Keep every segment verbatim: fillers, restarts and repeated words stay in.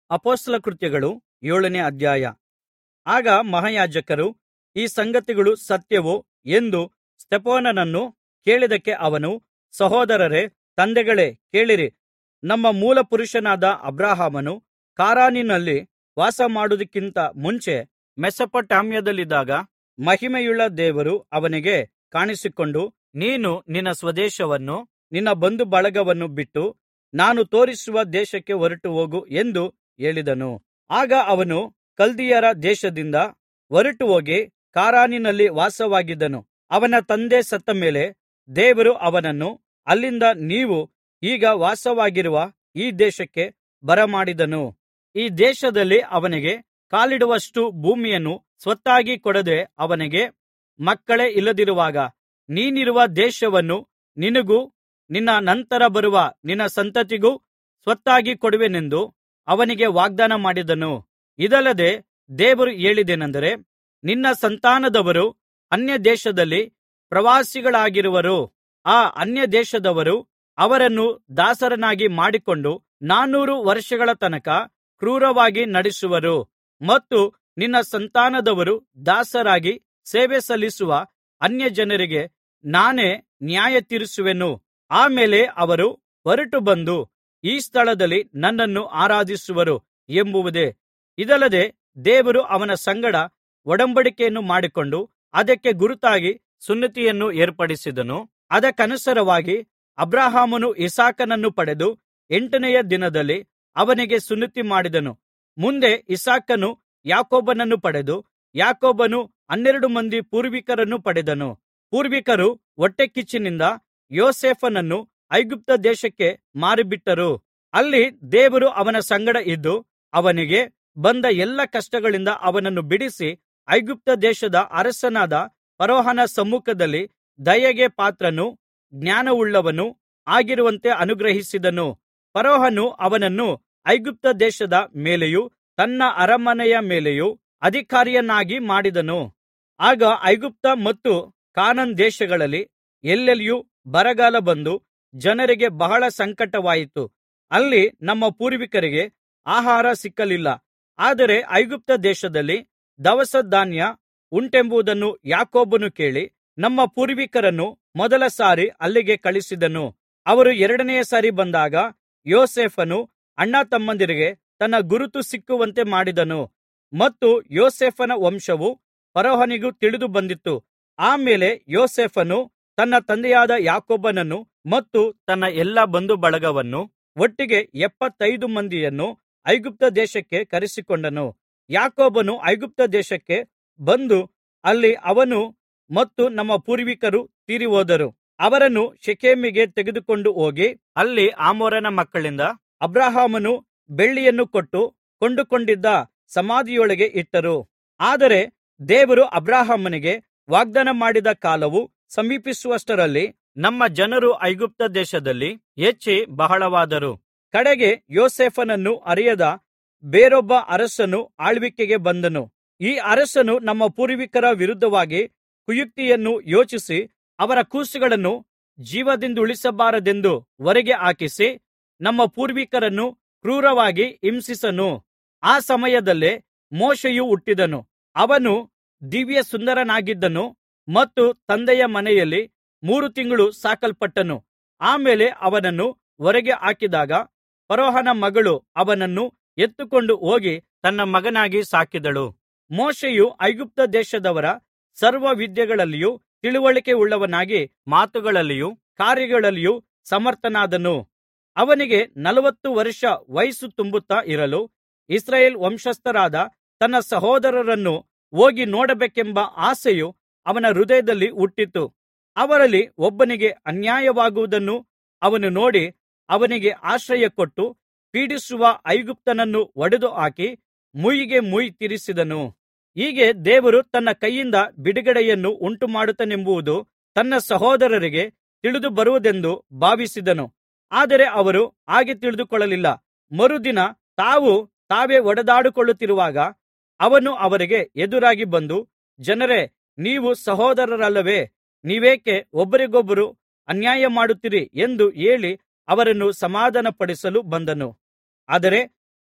ಅಪೊಸ್ತಲ ಕೃತ್ಯಗಳು ಏಳನೇ ಅಧ್ಯಾಯ. ಆಗ ಮಹಾಯಾಜಕರು, ಈ ಸಂಗತಿಗಳು ಸತ್ಯವೋ ಎಂದು ಸ್ತೆಫನನನ್ನು ಕೇಳಿದ್ದಕ್ಕೆ ಅವನು, ಸಹೋದರರೇ, ತಂದೆಗಳೇ, ಕೇಳಿರಿ. ನಮ್ಮ ಮೂಲಪುರುಷನಾದ ಅಬ್ರಹಾಮನು ಖಾರಾನಿನಲ್ಲಿ ವಾಸಮಾಡುವುದಕ್ಕಿಂತ ಮುಂಚೆ ಮೆಸೊಪೊತಾಮ್ಯದಲ್ಲಿದ್ದಾಗ ಮಹಿಮೆಯುಳ್ಳ ದೇವರು ಅವನಿಗೆ ಕಾಣಿಸಿಕೊಂಡು, ನೀನು ನಿನ್ನ ಸ್ವದೇಶವನ್ನೂ ನಿನ್ನ ಬಂಧುಬಳಗವನ್ನೂ ಬಿಟ್ಟು ನಾನು ತೋರಿಸುವ ದೇಶಕ್ಕೆ ಹೊರಟುಹೋಗು ಎಂದು ಹೇಳಿದನು. ಆಗ ಅವನು ಕಲ್ದೀಯರ ದೇಶದಿಂದ ಹೊರಟುಹೋಗಿ ಖಾರಾನಿನಲ್ಲಿ ವಾಸವಾಗಿದ್ದನು. ಅವನ ತಂದೆ ಸತ್ತ ಮೇಲೆ ದೇವರು ಅವನನ್ನು ಅಲ್ಲಿಂದ ನೀವು ಈಗ ವಾಸವಾಗಿರುವ ಈ ದೇಶಕ್ಕೆ ಬರಮಾಡಿದನು. ಈ ದೇಶದಲ್ಲಿ ಅವನಿಗೆ ಕಾಲಿಡುವಷ್ಟು ಭೂಮಿಯನ್ನು ಸ್ವತ್ತಾಗಿ ಕೊಡದೆ ಅವನಿಗೆ ಮಕ್ಕಳೇ ಇಲ್ಲದಿರುವಾಗ, ನೀನಿರುವ ದೇಶವನ್ನು ನಿನಗೂ ನಿನ್ನ ನಂತರ ಬರುವ ನಿನ್ನ ಸಂತತಿಗೂ ಸ್ವತ್ತಾಗಿ ಕೊಡುವೆನೆಂದು ಅವನಿಗೆ ವಾಗ್ದಾನ ಮಾಡಿದನು. ಇದಲ್ಲದೆ ದೇವರು ಹೇಳಿದ್ದೇನೆಂದರೆ, ನಿನ್ನ ಸಂತಾನದವರು ಅನ್ಯದೇಶದಲ್ಲಿ ಪ್ರವಾಸಿಗಳಾಗಿರುವರು. ಆ ಅನ್ಯದೇಶದವರು ಅವರನ್ನು ದಾಸರನ್ನಾಗಿ ಮಾಡಿಕೊಂಡು ನಾನೂರು ವರ್ಷಗಳ ತನಕ ಕ್ರೂರವಾಗಿ ನಡೆಸುವರು. ಮತ್ತು ನಿನ್ನ ಸಂತಾನದವರು ದಾಸರಾಗಿ ಸೇವೆ ಸಲ್ಲಿಸುವ ಅನ್ಯಜನರಿಗೆ ನಾನೇ ನ್ಯಾಯತೀರಿಸುವೆನು. ಆಮೇಲೆ ಅವರು ಹೊರಟು ಬಂದು ಈ ಸ್ಥಳದಲ್ಲಿ ನನ್ನನ್ನು ಆರಾಧಿಸುವರು ಎಂಬುದೇ. ಇದಲ್ಲದೆ ದೇವರು ಅವನ ಸಂಗಡ ಒಡಂಬಡಿಕೆಯನ್ನು ಮಾಡಿಕೊಂಡು ಅದಕ್ಕೆ ಗುರುತಾಗಿ ಸುನ್ನತಿಯನ್ನು ಏರ್ಪಡಿಸಿದನು. ಅದಕ್ಕನುಸಾರವಾಗಿ ಅಬ್ರಹಾಮನು ಇಸಾಕನನ್ನು ಪಡೆದು ಎಂಟನೆಯ ದಿನದಲ್ಲಿ ಅವನಿಗೆ ಸುನ್ನತಿ ಮಾಡಿದನು. ಮುಂದೆ ಇಸಾಕನು ಯಾಕೋಬನನ್ನು ಪಡೆದು ಯಾಕೋಬನು ಹನ್ನೆರಡು ಮಂದಿ ಪೂರ್ವಿಕರನ್ನು ಪಡೆದನು. ಪೂರ್ವಿಕರು ಹೊಟ್ಟೆಕಿಚ್ಚಿನಿಂದ ಯೋಸೇಫನನ್ನು ಐಗುಪ್ತ ದೇಶಕ್ಕೆ ಮಾರಿಬಿಟ್ಟರು. ಅಲ್ಲಿ ದೇವರು ಅವನ ಸಂಗಡ ಇದ್ದು ಅವನಿಗೆ ಬಂದ ಎಲ್ಲಾ ಕಷ್ಟಗಳಿಂದ ಅವನನ್ನು ಬಿಡಿಸಿ ಐಗುಪ್ತ ದೇಶದ ಅರಸನಾದ ಫರೋಹನ ಸಮ್ಮುಖದಲ್ಲಿ ದಯೆಗೆ ಪಾತ್ರನೂ ಜ್ಞಾನವುಳ್ಳವನೂ ಆಗಿರುವಂತೆ ಅನುಗ್ರಹಿಸಿದನು. ಫರೋಹನು ಅವನನ್ನು ಐಗುಪ್ತ ದೇಶದ ಮೇಲೆಯೂ ತನ್ನ ಅರಮನೆಯ ಮೇಲೆಯೂ ಅಧಿಕಾರಿಯನ್ನಾಗಿ ಮಾಡಿದನು. ಆಗ ಐಗುಪ್ತ ಮತ್ತು ಕಾನಾನ್ ದೇಶಗಳಲ್ಲಿ ಎಲ್ಲೆಲ್ಲಿಯೂ ಬರಗಾಲ ಬಂದು ಜನರಿಗೆ ಬಹಳ ಸಂಕಟವಾಯಿತು. ಅಲ್ಲಿ ನಮ್ಮ ಪೂರ್ವಿಕರಿಗೆ ಆಹಾರ ಸಿಕ್ಕಲಿಲ್ಲ. ಆದರೆ ಐಗುಪ್ತ ದೇಶದಲ್ಲಿ ದವಸಧಾನ್ಯ ಉಂಟೆಂಬುದನ್ನು ಯಾಕೋಬನು ಕೇಳಿ ನಮ್ಮ ಪೂರ್ವಿಕರನ್ನು ಮೊದಲ ಸಾರಿ ಅಲ್ಲಿಗೆ ಕಳುಹಿಸಿದನು. ಅವರು ಎರಡನೆಯ ಸಾರಿ ಬಂದಾಗ ಯೋಸೇಫನು ಅಣ್ಣತಮ್ಮಂದಿರಿಗೆ ತನ್ನ ಗುರುತು ಸಿಕ್ಕುವಂತೆ ಮಾಡಿದನು. ಮತ್ತು ಯೋಸೇಫನ ವಂಶವು ಫರೋಹನಿಗೂ ತಿಳಿದು ಬಂದಿತು. ಆಮೇಲೆ ಯೋಸೇಫನು ತನ್ನ ತಂದೆಯಾದ ಯಾಕೋಬನನ್ನು ಮತ್ತು ತನ್ನ ಎಲ್ಲಾ ಬಂಧುಬಳಗವನ್ನು ಒಟ್ಟಿಗೆ ಎಪ್ಪತ್ತೈದು ಮಂದಿಯನ್ನು ಐಗುಪ್ತ ದೇಶಕ್ಕೆ ಕರೆಸಿಕೊಂಡನು. ಯಾಕೋಬನು ಐಗುಪ್ತ ದೇಶಕ್ಕೆ ಬಂದು ಅಲ್ಲಿ ಅವನು ಮತ್ತು ನಮ್ಮ ಪೂರ್ವಿಕರು ತೀರಿಹೋದರು. ಅವರನ್ನು ಶೆಕೆಮಿಗೆ ತೆಗೆದುಕೊಂಡು ಹೋಗಿ ಅಲ್ಲಿ ಹಮೋರನ ಮಕ್ಕಳಿಂದ ಅಬ್ರಹಾಮನು ಬೆಳ್ಳಿಯನ್ನು ಕೊಟ್ಟು ಕೊಂಡುಕೊಂಡಿದ್ದ ಸಮಾಧಿಯೊಳಗೆ ಇಟ್ಟರು. ಆದರೆ ದೇವರು ಅಬ್ರಹಾಮನಿಗೆ ವಾಗ್ದಾನ ಮಾಡಿದ ಕಾಲವು ಸಮೀಪಿಸುವಷ್ಟರಲ್ಲಿ ನಮ್ಮ ಜನರು ಐಗುಪ್ತ ದೇಶದಲ್ಲಿ ಹೆಚ್ಚಿ ಬಹಳವಾದರು. ಕಡೆಗೆ ಯೋಸೇಫನನ್ನು ಅರಿಯದ ಬೇರೊಬ್ಬ ಅರಸನು ಆಳ್ವಿಕೆಗೆ ಬಂದನು. ಈ ಅರಸನು ನಮ್ಮ ಪೂರ್ವಿಕರ ವಿರುದ್ಧವಾಗಿ ಕುಯುಕ್ತಿಯನ್ನು ಯೋಚಿಸಿ ಅವರ ಕೂಸುಗಳನ್ನು ಜೀವದಿಂದುಳಿಸಬಾರದೆಂದು ಹೊರಗೆ ಹಾಕಿಸಿ ನಮ್ಮ ಪೂರ್ವಿಕರನ್ನು ಕ್ರೂರವಾಗಿ ಹಿಂಸಿಸನು. ಆ ಸಮಯದಲ್ಲೇ ಮೋಶೆಯು ಹುಟ್ಟಿದನು. ಅವನು ದಿವ್ಯಸುಂದರನಾಗಿದ್ದನು ಮತ್ತು ತಂದೆಯ ಮನೆಯಲ್ಲಿ ಮೂರು ತಿಂಗಳು ಸಾಕಲ್ಪಟ್ಟನು. ಆಮೇಲೆ ಅವನನ್ನು ಹೊರಗೆ ಹಾಕಿದಾಗ ಫರೋಹನ ಮಗಳು ಅವನನ್ನು ಎತ್ತಿಕೊಂಡು ಹೋಗಿ ತನ್ನ ಮಗನಾಗಿ ಸಾಕಿದಳು. ಮೋಶೆಯು ಐಗುಪ್ತ ದೇಶದವರ ಸರ್ವ ವಿದ್ಯೆಗಳಲ್ಲಿಯೂ ತಿಳಿವಳಿಕೆಯುಳ್ಳವನಾಗಿ ಮಾತುಗಳಲ್ಲಿಯೂ ಕಾರ್ಯಗಳಲ್ಲಿಯೂ ಸಮರ್ಥನಾದನು. ಅವನಿಗೆ ನಲವತ್ತು ವರ್ಷ ವಯಸ್ಸು ತುಂಬುತ್ತಾ ಇರಲು ಇಸ್ರಾಯೇಲ್ ವಂಶಸ್ಥರಾದ ತನ್ನ ಸಹೋದರರನ್ನು ಹೋಗಿ ನೋಡಬೇಕೆಂಬ ಆಸೆಯು ಅವನ ಹೃದಯದಲ್ಲಿ ಹುಟ್ಟಿತು. ಅವರಲ್ಲಿ ಒಬ್ಬನಿಗೆ ಅನ್ಯಾಯವಾಗುವುದನ್ನು ಅವನು ನೋಡಿ ಅವನಿಗೆ ಆಶ್ರಯ ಕೊಟ್ಟು ಪೀಡಿಸುವ ಐಗುಪ್ತ್ಯನನ್ನು ಹೊಡೆದು ಹಾಕಿ ಮುಯ್ಯಿಗೆ ಮುಯ್ಯಿ ತೀರಿಸಿದನು. ಹೀಗೆ ದೇವರು ತನ್ನ ಕೈಯಿಂದ ಬಿಡುಗಡೆಯನ್ನು ಉಂಟುಮಾಡುತ್ತಾನೆಂಬುದು ತನ್ನ ಸಹೋದರರಿಗೆ ತಿಳಿದು ಬರುವುದೆಂದು ಭಾವಿಸಿದನು. ಆದರೆ ಅವರು ಹಾಗೆ ತಿಳಿದುಕೊಳ್ಳಲಿಲ್ಲ. ಮರುದಿನ ತಾವು ತಾವೇ ಹೊಡೆದಾಡಿಕೊಳ್ಳುತ್ತಿರುವಾಗ ಅವನು ಅವರಿಗೆ ಎದುರಾಗಿ ಬಂದು, ಜನರೇ, ನೀವು ಸಹೋದರರಲ್ಲವೇ? ನೀವೇಕೆ ಒಬ್ಬರಿಗೊಬ್ಬರು ಅನ್ಯಾಯ ಮಾಡುತ್ತೀರಿ ಎಂದು ಹೇಳಿ ಅವರನ್ನು ಸಮಾಧಾನಪಡಿಸಲು ಬಂದನು. ಆದರೆ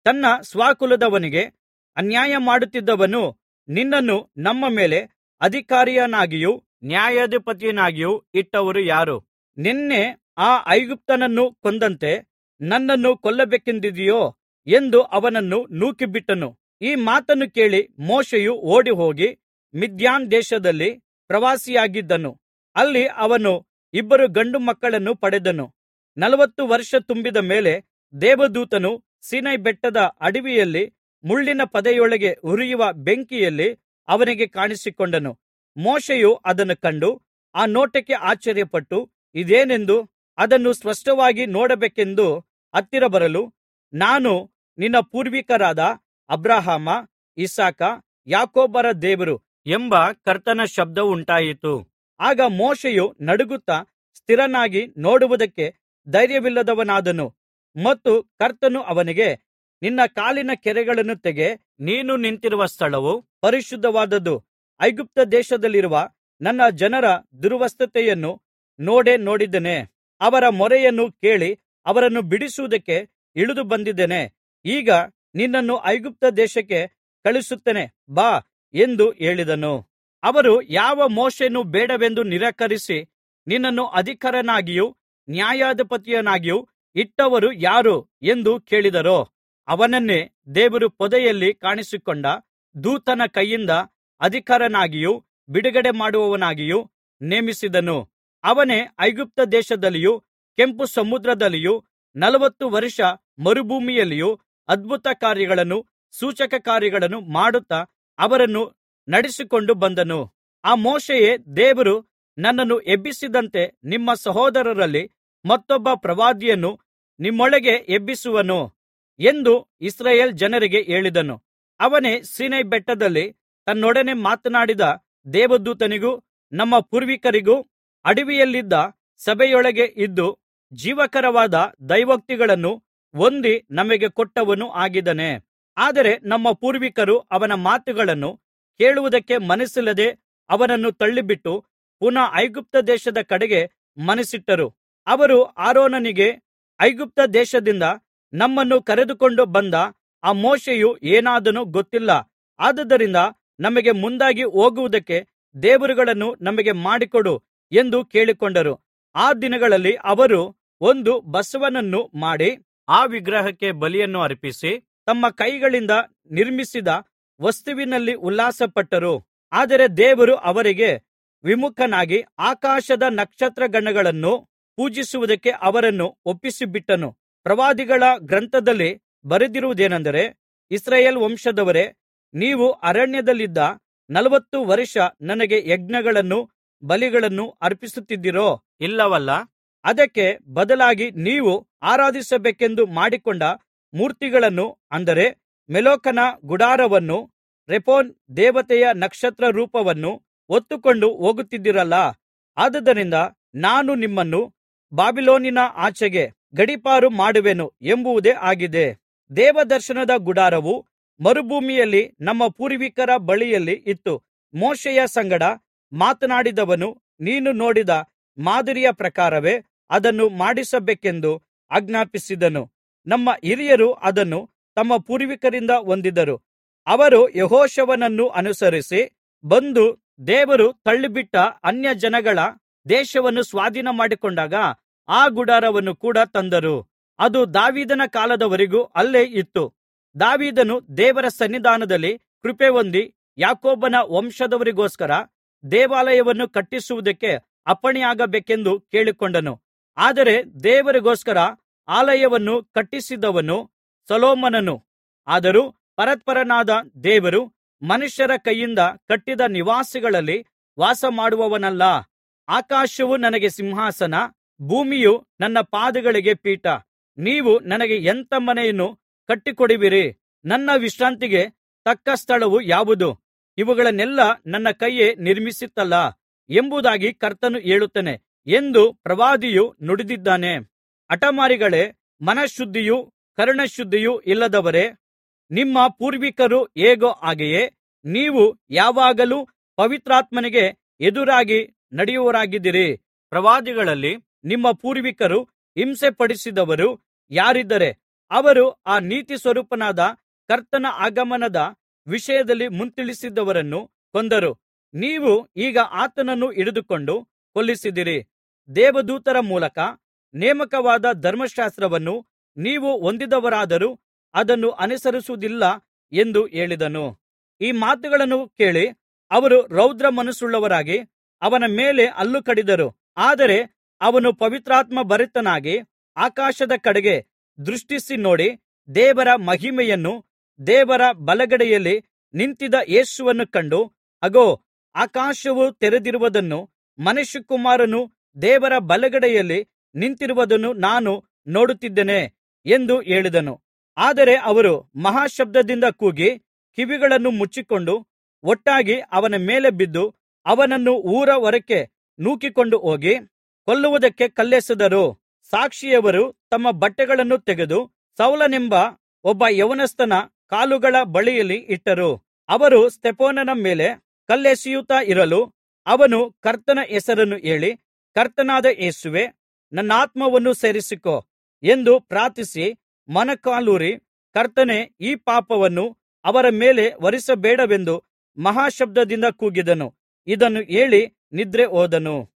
ತನ್ನ ಸ್ವಕುಲದವನಿಗೆ ಅನ್ಯಾಯ ಮಾಡುತ್ತಿದ್ದವನು ನಿನ್ನನ್ನು ನಮ್ಮ ಮೇಲೆ ಅಧಿಕಾರಿಯನ್ನಾಗಿಯೂ ನ್ಯಾಯಾಧಿಪತಿಯನ್ನಾಗಿಯೂ ಇಟ್ಟವರು ಯಾರು? ನಿನ್ನೆ ಆ ಐಗುಪ್ತ್ಯನನ್ನು ಕೊಂದಂತೆ ನನ್ನನ್ನು ಕೊಲ್ಲಬೇಕೆಂದಿದೆಯೋ ಎಂದು ಅವನನ್ನು ನೂಕಿಬಿಟ್ಟನು. ಈ ಮಾತನ್ನು ಕೇಳಿ ಮೋಶೆಯು ಓಡಿಹೋಗಿ ಮಿದ್ಯಾನ್ ದೇಶದಲ್ಲಿ ಪ್ರವಾಸಿಯಾಗಿದ್ದನು. ಅಲ್ಲಿ ಅವನು ಇಬ್ಬರು ಗಂಡು ಮಕ್ಕಳನ್ನು ಪಡೆದನು. ನಲವತ್ತು ವರ್ಷ ತುಂಬಿದ ಮೇಲೆ ದೇವದೂತನು ಸೀನಾಯಿ ಬೆಟ್ಟದ ಅಡವಿಯಲ್ಲಿ ಮುಳ್ಳಿನ ಪೊದೆಯೊಳಗೆ ಉರಿಯುವ ಬೆಂಕಿಯಲ್ಲಿ ಅವನಿಗೆ ಕಾಣಿಸಿಕೊಂಡನು. ಮೋಶೆಯು ಅದನ್ನು ಕಂಡು ಆ ನೋಟಕ್ಕೆ ಆಶ್ಚರ್ಯಪಟ್ಟು ಇದೇನೆಂದು ಅದನ್ನು ಸ್ಪಷ್ಟವಾಗಿ ನೋಡಬೇಕೆಂದು ಹತ್ತಿರ ಬರಲು, ನಾನು ನಿನ್ನ ಪೂರ್ವಿಕರಾದ ಅಬ್ರಹಾಮ, ಇಸಾಕ, ಯಾಕೋಬರ ದೇವರು ಎಂಬ ಕರ್ತನ ಶಬ್ದವುಂಟಾಯಿತು. ಆಗ ಮೋಶೆಯು ನಡುಗುತ್ತಾ ಸ್ಥಿರನಾಗಿ ನೋಡುವುದಕ್ಕೆ ಧೈರ್ಯವಿಲ್ಲದವನಾದನು. ಮತ್ತು ಕರ್ತನು ಅವನಿಗೆ, ನಿನ್ನ ಕಾಲಿನ ಕೆರಗಳನ್ನು ತೆಗೆ, ನೀನು ನಿಂತಿರುವ ಸ್ಥಳವು ಪರಿಶುದ್ಧವಾದದ್ದು. ಐಗುಪ್ತ ದೇಶದಲ್ಲಿರುವ ನನ್ನ ಜನರ ದುರವಸ್ಥೆಯನ್ನು ನೋಡೇ ನೋಡಿದ್ದೇನೆ. ಅವರ ಮೊರೆಯನ್ನು ಕೇಳಿ ಅವರನ್ನು ಬಿಡಿಸುವುದಕ್ಕೆ ಇಳಿದು ಬಂದಿದ್ದೇನೆ. ಈಗ ನಿನ್ನನ್ನು ಐಗುಪ್ತ ದೇಶಕ್ಕೆ ಕಳುಹಿಸುತ್ತೇನೆ, ಬಾ ಎಂದು ಹೇಳಿದನು. ಅವರು, ಯಾವ ಮೋಶೆಯನ್ನು ಬೇಡವೆಂದು ನಿರಾಕರಿಸಿ ನಿನ್ನನ್ನು ಅಧಿಕಾರಿಯನ್ನಾಗಿಯೂ ನ್ಯಾಯಾಧಿಪತಿಯನ್ನಾಗಿಯೂ ಇಟ್ಟವರು ಯಾರು ಎಂದು ಕೇಳಿದರೋ, ಅವನನ್ನೇ ದೇವರು ಪೊದೆಯಲ್ಲಿ ಕಾಣಿಸಿಕೊಂಡ ದೂತನ ಕೈಯಿಂದ ಅಧಿಕಾರಿಯನ್ನಾಗಿಯೂ ಬಿಡುಗಡೆ ಮಾಡುವವನಾಗಿಯೂ ನೇಮಿಸಿದನು. ಅವನೇ ಐಗುಪ್ತ ದೇಶದಲ್ಲಿಯೂ ಕೆಂಪು ಸಮುದ್ರದಲ್ಲಿಯೂ ನಲವತ್ತು ವರ್ಷ ಮರುಭೂಮಿಯಲ್ಲಿಯೂ ಅದ್ಭುತ ಕಾರ್ಯಗಳನ್ನೂ ಸೂಚಕಕಾರ್ಯಗಳನ್ನೂ ಮಾಡುತ್ತಾ ಅವರನ್ನು ನಡೆಸಿಕೊಂಡು ಬಂದನು. ಆ ಮೋಶೆಯೇ ದೇವರು ನನ್ನನ್ನು ಎಬ್ಬಿಸಿದಂತೆ ನಿಮ್ಮ ಸಹೋದರರಲ್ಲಿ ಮತ್ತೊಬ್ಬ ಪ್ರವಾದಿಯನ್ನು ನಿಮ್ಮೊಳಗೆ ಎಬ್ಬಿಸುವನು ಎಂದು ಇಸ್ರಾಯೇಲ್ ಜನರಿಗೆ ಹೇಳಿದನು. ಅವನೇ ಸೀನಾಯಿ ಬೆಟ್ಟದಲ್ಲಿ ತನ್ನೊಡನೆ ಮಾತನಾಡಿದ ದೇವದೂತನಿಗೂ ನಮ್ಮ ಪೂರ್ವಿಕರಿಗೂ ಅಡವಿಯಲ್ಲಿದ್ದ ಸಭೆಯೊಳಗೆ ಇದ್ದು ಜೀವಕರವಾದ ದೈವೋಕ್ತಿಗಳನ್ನು ಹೊಂದಿ ನಮಗೆ ಕೊಟ್ಟವನೂ ಆಗಿದ್ದಾನೆ. ಆದರೆ ನಮ್ಮ ಪೂರ್ವಿಕರು ಅವನ ಮಾತುಗಳನ್ನು ಕೇಳುವುದಕ್ಕೆ ಮನಸ್ಸಿಲ್ಲದೆ ಅವನನ್ನು ತಳ್ಳಿಬಿಟ್ಟು ಪುನಃ ಐಗುಪ್ತ ದೇಶದ ಕಡೆಗೆ ಮನಸ್ಸಿಟ್ಟರು. ಅವರು ಆರೋನನಿಗೆ, ಐಗುಪ್ತ ದೇಶದಿಂದ ನಮ್ಮನ್ನು ಕರೆದುಕೊಂಡು ಬಂದ ಆ ಮೋಶೆಯು ಏನಾದನೋ ಗೊತ್ತಿಲ್ಲ. ಆದುದರಿಂದ ನಮಗೆ ಮುಂದಾಗಿ ಹೋಗುವುದಕ್ಕೆ ದೇವರುಗಳನ್ನು ನಮಗೆ ಮಾಡಿಕೊಡು ಎಂದು ಕೇಳಿಕೊಂಡರು. ಆ ದಿನಗಳಲ್ಲಿ ಅವರು ಒಂದು ಬಸವನನ್ನು ಮಾಡಿ ಆ ವಿಗ್ರಹಕ್ಕೆ ಬಲಿಯನ್ನು ಅರ್ಪಿಸಿ ತಮ್ಮ ಕೈಗಳಿಂದ ನಿರ್ಮಿಸಿದ ವಸ್ತುವಿನಲ್ಲಿ ಉಲ್ಲಾಸಪಟ್ಟರು. ಆದರೆ ದೇವರು ಅವರಿಗೆ ವಿಮುಖನಾಗಿ ಆಕಾಶದ ನಕ್ಷತ್ರಗಣಗಳನ್ನು ಪೂಜಿಸುವುದಕ್ಕೆ ಅವರನ್ನು ಒಪ್ಪಿಸಿಬಿಟ್ಟನು. ಪ್ರವಾದಿಗಳ ಗ್ರಂಥದಲ್ಲಿ ಬರೆದಿರುವುದೇನೆಂದರೆ, ಇಸ್ರಾಯೇಲ್ ವಂಶದವರೇ, ನೀವು ಅರಣ್ಯದಲ್ಲಿದ್ದ ನಲವತ್ತು ವರ್ಷ ನನಗೆ ಯಜ್ಞಗಳನ್ನೂ ಬಲಿಗಳನ್ನೂ ಅರ್ಪಿಸುತ್ತಿದ್ದಿರೋ? ಇಲ್ಲವಲ್ಲಾ? ಅದಕ್ಕೆ ಬದಲಾಗಿ ನೀವು ಆರಾಧಿಸಬೇಕೆಂದು ಮಾಡಿಕೊಂಡ ಮೂರ್ತಿಗಳನ್ನು, ಅಂದರೆ ಮೊಲೋಕನ ಗುಡಾರವನ್ನೂ ರೆಫಾನ್ ದೇವತೆಯ ನಕ್ಷತ್ರ ರೂಪವನ್ನೂ ಹೊತ್ತುಕೊಂಡು ಹೋಗುತ್ತಿದ್ದಿರಲ್ಲಾ? ಆದುದರಿಂದ ನಾನು ನಿಮ್ಮನ್ನು ಬಾಬಿಲೋನಿನ ಆಚೆಗೆ ಗಡೀಪಾರು ಮಾಡುವೆನು ಎಂಬುದೇ ಆಗಿದೆ. ದೇವದರ್ಶನದ ಗುಡಾರವು ಮರುಭೂಮಿಯಲ್ಲಿ ನಮ್ಮ ಪೂರ್ವಿಕರ ಬಳಿಯಲ್ಲಿ ಇತ್ತು. ಮೋಶೆಯ ಸಂಗಡ ಮಾತನಾಡಿದವನು ನೀನು ನೋಡಿದ ಮಾದರಿಯ ಪ್ರಕಾರವೇ ಅದನ್ನು ಮಾಡಿಸಬೇಕೆಂದು ಆಜ್ಞಾಪಿಸಿದನು. ನಮ್ಮ ಹಿರಿಯರು ಅದನ್ನು ತಮ್ಮ ಪೂರ್ವಿಕರಿಂದ ಹೊಂದಿದರು. ಅವರು ಯೆಹೋಶುವನನ್ನು ಅನುಸರಿಸಿ ಬಂದು ದೇವರು ತಳ್ಳಿಬಿಟ್ಟ ಅನ್ಯಜನಗಳ ದೇಶವನ್ನು ಸ್ವಾಧೀನಮಾಡಿಕೊಂಡಾಗ ಆ ಗುಡಾರವನ್ನು ಕೂಡ ತಂದರು. ಅದು ದಾವೀದನ ಕಾಲದವರೆಗೂ ಅಲ್ಲೇ ಇತ್ತು. ದಾವೀದನು ದೇವರ ಸನ್ನಿಧಾನದಲ್ಲಿ ಕೃಪೆ ಹೊಂದಿ ಯಾಕೋಬನ ವಂಶದವರಿಗೋಸ್ಕರ ದೇವಾಲಯವನ್ನು ಕಟ್ಟಿಸುವುದಕ್ಕೆ ಅಪ್ಪಣೆಯಾಗಬೇಕೆಂದು ಕೇಳಿಕೊಂಡನು. ಆದರೆ ದೇವರಿಗೋಸ್ಕರ ಆಲಯವನ್ನು ಕಟ್ಟಿಸಿದವನು ಸೊಲೊಮೋನನು. ಆದರೂ ಪರಾತ್ಪರನಾದ ದೇವರು ಮನುಷ್ಯರ ಕೈಯಿಂದ ಕಟ್ಟಿದ ನಿವಾಸಗಳಲ್ಲಿ ವಾಸಮಾಡುವವನಲ್ಲ. ಆಕಾಶವು ನನಗೆ ಸಿಂಹಾಸನ, ಭೂಮಿಯು ನನ್ನ ಪಾದಗಳಿಗೆ ಪೀಠ. ನೀವು ನನಗೆ ಎಂಥ ಮನೆಯನ್ನು ಕಟ್ಟಿಕೊಡುವಿರಿ? ನನ್ನ ವಿಶ್ರಾಂತಿಗೆ ತಕ್ಕ ಸ್ಥಳವು ಯಾವುದು? ಇವುಗಳನ್ನೆಲ್ಲಾ ನನ್ನ ಕೈಯೇ ನಿರ್ಮಿಸಿತಲ್ಲಾ ಎಂಬುದಾಗಿ ಕರ್ತನು ಹೇಳುತ್ತಾನೆ ಎಂದು ಪ್ರವಾದಿಯು ನುಡಿದಿದ್ದಾನೆ. ಹಠಮಾರಿಗಳೇ, ಮನಶುದ್ಧಿಯೂ ಕರ್ಣಶುದ್ಧಿಯೂ ಇಲ್ಲದವರೇ, ನಿಮ್ಮ ಪೂರ್ವಿಕರು ಹೇಗೋ ಹಾಗೆಯೇ ನೀವು ಯಾವಾಗಲೂ ಪವಿತ್ರಾತ್ಮನಿಗೆ ಎದುರಾಗಿ ನಡೆಯುವವರಾಗಿದ್ದೀರಿ. ಪ್ರವಾದಿಗಳಲ್ಲಿ ನಿಮ್ಮ ಪೂರ್ವಿಕರು ಹಿಂಸೆಪಡಿಸಿದವರು ಯಾರಿದ್ದಾರೆ? ಅವರು ಆ ನೀತಿ ಸ್ವರೂಪನಾದ ಕರ್ತನ ಆಗಮನದ ವಿಷಯದಲ್ಲಿ ಮುಂತಿಳಿಸಿದವರನ್ನು ಕೊಂದರು. ನೀವು ಈಗ ಆತನನ್ನು ಹಿಡಿದುಕೊಂಡು ಕೊಲ್ಲಿಸಿದಿರಿ. ದೇವದೂತರ ಮೂಲಕ ನೇಮಕವಾದ ಧರ್ಮಶಾಸ್ತ್ರವನ್ನು ನೀವು ಹೊಂದಿದವರಾದರೂ ಅದನ್ನು ಅನುಸರಿಸುವುದಿಲ್ಲ ಎಂದು ಹೇಳಿದನು. ಈ ಮಾತುಗಳನ್ನು ಕೇಳಿ ಅವರು ರೌದ್ರ ಮನಸ್ಸುಳ್ಳವರಾಗಿ ಅವನ ಮೇಲೆ ಹಲ್ಲು ಕಡಿದರು. ಆದರೆ ಅವನು ಪವಿತ್ರಾತ್ಮ ಭರಿತನಾಗಿ ಆಕಾಶದ ಕಡೆಗೆ ದೃಷ್ಟಿಸಿ ನೋಡಿ, ದೇವರ ಮಹಿಮೆಯನ್ನೂ ದೇವರ ಬಲಗಡೆಯಲ್ಲಿ ನಿಂತಿದ್ದ ಯೇಸುವನ್ನು ಕಂಡು, ಅಗೋ, ಆಕಾಶವು ತೆರೆದಿರುವುದನ್ನೂ ಮನುಷ್ಯಕುಮಾರನು ದೇವರ ಬಲಗಡೆಯಲ್ಲಿ ನಿಂತಿರುವುದನ್ನು ನಾನು ನೋಡುತ್ತಿದ್ದೇನೆ ಎಂದು ಹೇಳಿದನು. ಆದರೆ ಅವರು ಮಹಾಶಬ್ದದಿಂದ ಕೂಗಿ ಕಿವಿಗಳನ್ನು ಮುಚ್ಚಿಕೊಂಡು ಒಟ್ಟಾಗಿ ಅವನ ಮೇಲೆ ಬಿದ್ದು ಅವನನ್ನು ಊರ ಹೊರಕ್ಕೆ ನೂಕಿಕೊಂಡು ಹೋಗಿ ಕೊಲ್ಲುವುದಕ್ಕೆ ಕಲ್ಲೆಸೆದರು. ಸಾಕ್ಷಿಯವರು ತಮ್ಮ ಬಟ್ಟೆಗಳನ್ನು ತೆಗೆದು ಸೌಲನೆಂಬ ಒಬ್ಬ ಯೌವನಸ್ಥನ ಕಾಲುಗಳ ಬಳಿಯಲ್ಲಿ ಇಟ್ಟರು. ಅವರು ಸ್ತೆಫನನ ಮೇಲೆ ಕಲ್ಲೆಸೆಯುತ್ತಾ ಇರಲು ಅವನು ಕರ್ತನ ಹೆಸರನ್ನು ಹೇಳಿ, ಕರ್ತನಾದ ಯೇಸುವೇ, ನನ್ನಾತ್ಮವನ್ನು ಸೇರಿಸಿಕೋ ಎಂದು ಪ್ರಾರ್ಥಿಸಿ ಮೊಣಕಾಲೂರಿ, ಕರ್ತನೇ, ಈ ಪಾಪವನ್ನು ಅವರ ಮೇಲೆ ಹೊರಿಸಬೇಡವೆಂದು ಮಹಾಶಬ್ದದಿಂದ ಕೂಗಿದನು. ಇದನ್ನು ಹೇಳಿ ನಿದ್ರೆ ಹೋದನು.